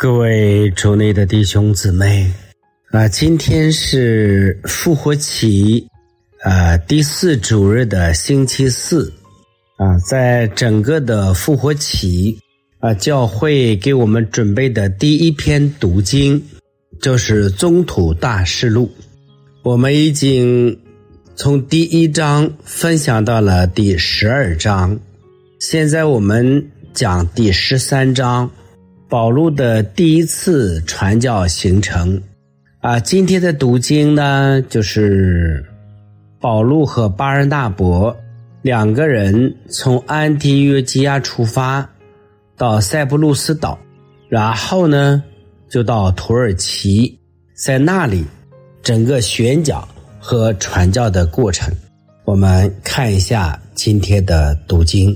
各位主内的弟兄姊妹今天是复活期第4主日的星期四在整个的复活期教会给我们准备的第一篇读经就是宗徒大事录。我们已经从第1章分享到了第12章，现在我们讲第13章，保禄的第一次传教行程今天的读经呢，就是保禄和巴尔纳伯两个人从安提约基亚出发到塞浦路斯岛，然后呢就到土耳其，在那里整个宣讲和传教的过程。我们看一下今天的读经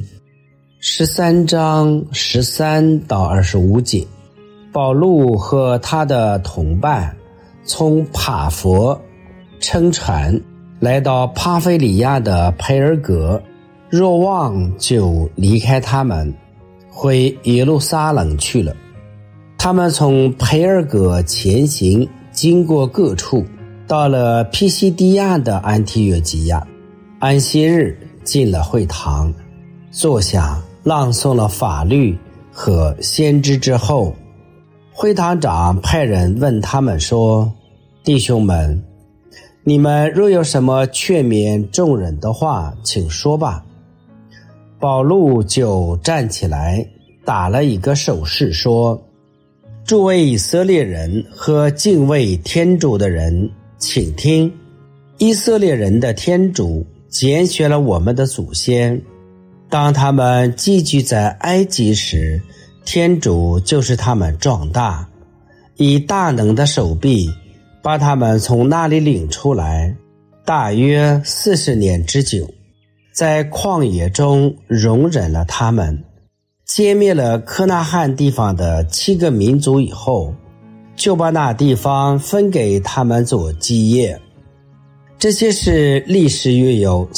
13章13到25节。保禄和他的同伴从帕佛乘船来到帕菲里亚的培尔革，若望就离开他们回耶路撒冷去了。他们从培尔革前行，经过各处，到了皮西底亚的安提约基亚，安息日进了会堂，坐下朗诵了法律和先知之后，会堂长派人问他们说：弟兄们，你们若有什么劝勉众人的话，请说吧。保禄就站起来打了一个手势说：诸位以色列人和敬畏天主的人，请听，以色列人的天主拣选了我们的祖先，当他们寄居在埃及时，天主就是他们壮大，以大能的手臂把他们从那里领出来，大约40年之久，在旷野中容忍了他们，歼灭了科纳罕地方的7个民族以后，就把那地方分给他们做基业。这些事历时约有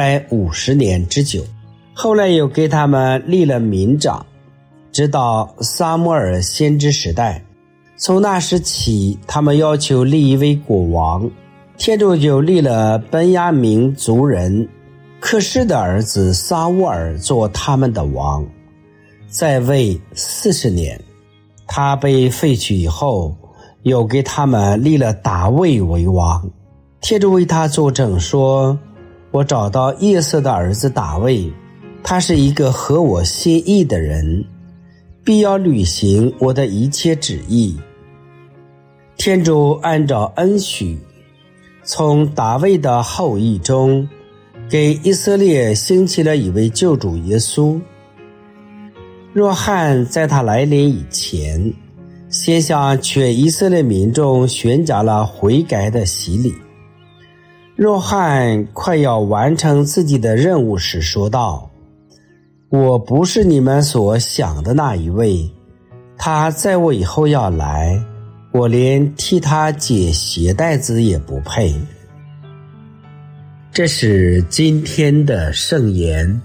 450年之久，后来又给他们立了民长，直到撒母耳先知时代。从那时起，他们要求立一位国王，天主就立了本雅明族人克士的儿子撒乌尔做他们的王，在位40年。他被废去以后，又给他们立了大卫为王。天主为他作证说：我找到耶色的儿子大卫，他是一个合我心意的人，必要履行我的一切旨意。天主按照恩许，从大卫的后裔中给以色列兴起了一位救主耶稣。若翰在他来临以前，先向全以色列民众宣讲了悔改的洗礼。若翰快要完成自己的任务时说道：我不是你们所想的那一位，他在我以后要来，我连替他解鞋带子也不配。这是今天的圣言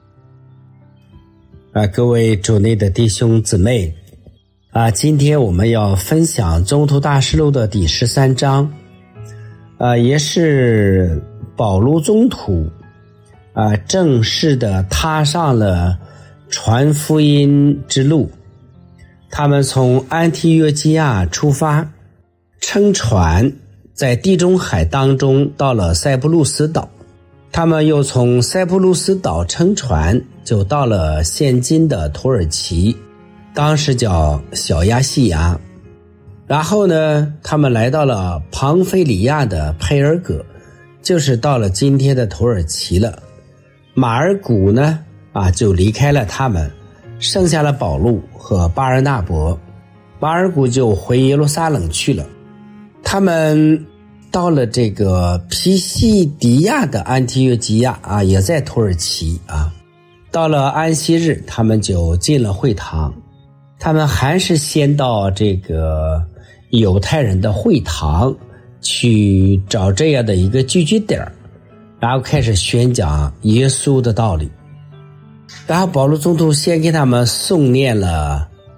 各位主内的弟兄姊妹今天我们要分享宗徒大事录的第13章也是保禄宗徒正式的踏上了传福音之路。他们从安提约基亚出发，乘船在地中海当中到了塞浦路斯岛，他们又从塞浦路斯岛乘船就到了现今的土耳其，当时叫小亚细亚。然后呢，他们来到了庞菲里亚的培尔革，就是到了今天的土耳其了。马尔古呢就离开了他们，剩下了保禄和巴尔纳伯。马尔古就回耶路撒冷去了。他们到了这个皮西底亚的安提约基亚也在土耳其到了安息日，他们就进了会堂。他们还是先到这个犹太人的会堂去找这样的一个聚居点，然后开始宣讲耶稣的道理。然后保禄宗徒先给他们诵念了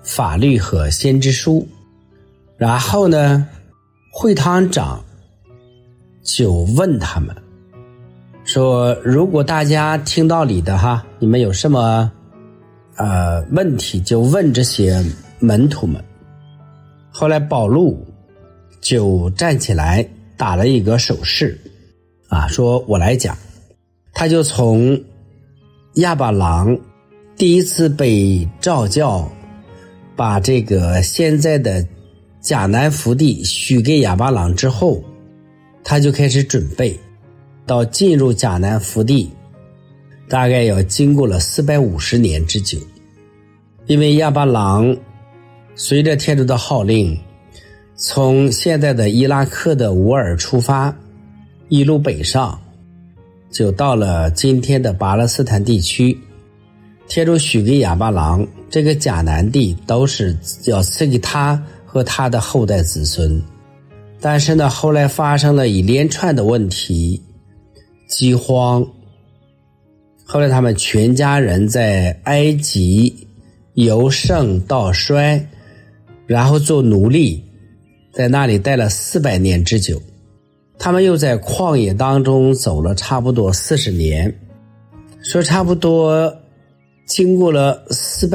法律和先知书。然后呢，会堂长就问他们说，如果大家听道理的哈，你们有什么问题就问这些门徒们。后来保禄就站起来打了一个手势说我来讲。他就从亚巴郎第一次被召教，把这个现在的迦南福地许给亚巴郎之后，他就开始准备到进入迦南福地，大概要经过了450年之久。因为亚巴郎随着天主的号令，从现在的伊拉克的乌尔出发，一路北上，就到了今天的巴勒斯坦地区。天主许给亚巴郎这个迦南地都是要赐给他和他的后代子孙。但是呢，后来发生了一连串的问题，饥荒，后来他们全家人在埃及由盛到衰，然后做奴隶，在那里待了400年之久。他们又在旷野当中走了差不多40年，说差不多经过了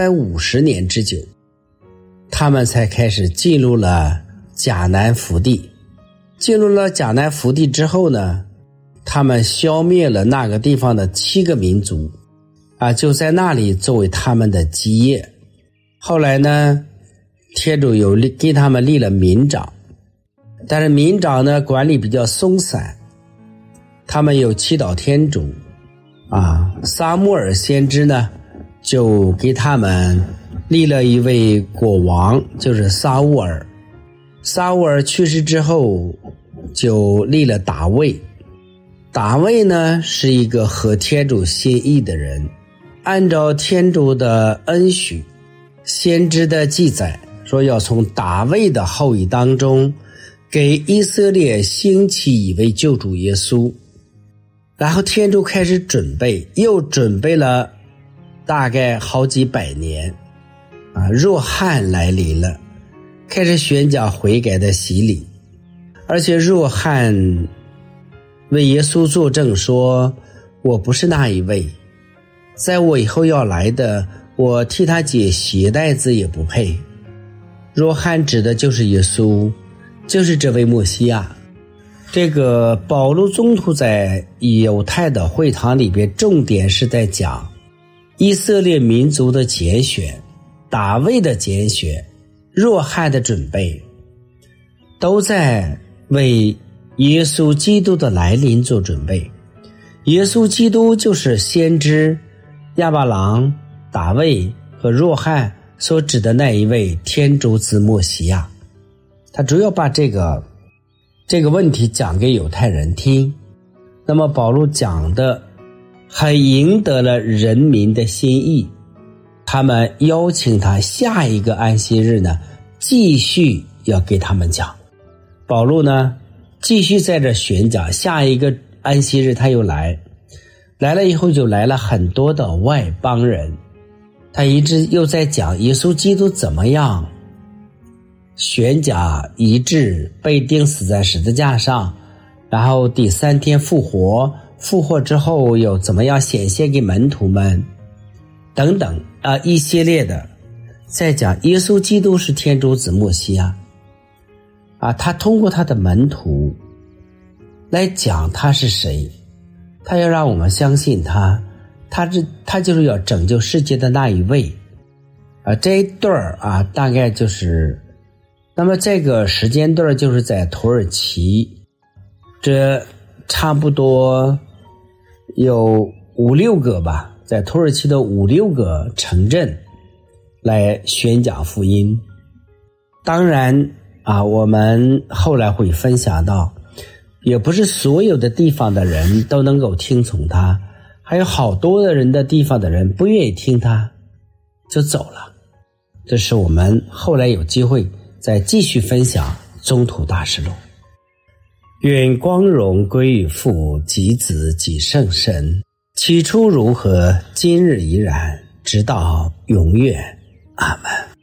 450年之久，他们才开始进入了迦南福地。进入了迦南福地之后呢，他们消灭了那个地方的7个民族就在那里作为他们的基业。后来呢，天主有给他们立了民长，但是民长呢管理比较松散，他们有祈祷天主撒母耳先知呢就给他们立了一位国王，就是撒乌尔。撒乌尔去世之后就立了大卫。大卫呢是一个合天主心意的人，按照天主的恩许，先知的记载说要从大卫的后裔当中给以色列兴起一位救主耶稣。然后天主开始准备，又准备了大概好几百年若翰来临了，开始宣讲悔改的洗礼。而且若翰为耶稣作证说，我不是那一位，在我以后要来的，我替他解鞋带子也不配。若翰指的就是耶稣，就是这位默西亚。这个保禄宗徒在犹太的会堂里边，重点是在讲以色列民族的拣选，大卫的拣选，若翰的准备，都在为耶稣基督的来临做准备。耶稣基督就是先知亚巴郎、大卫和若翰所指的那一位天主子默西亚。他主要把这个问题讲给犹太人听。那么保禄讲的还赢得了人民的心意，他们邀请他下一个安息日呢继续要给他们讲。保禄呢继续在这宣讲，下一个安息日他又来了以后，就来了很多的外邦人，他一直又在讲耶稣基督怎么样悬甲医治，被钉死在十字架上，然后第3天复活之后又怎么样显现给门徒们等等一系列的在讲耶稣基督是天主子默西亚他通过他的门徒来讲他是谁，他要让我们相信他就是要拯救世界的那一位这一段大概就是那么这个时间段就是在土耳其，这差不多有5-6个吧，在土耳其的5-6个城镇来宣讲福音。当然我们后来会分享到，也不是所有的地方的人都能够听从他，还有好多的人的地方的人不愿意听他就走了。这是我们后来有机会再继续分享宗徒大事录。愿光荣归于父及子及圣神，起初如何，今日依然，直到永远。阿们。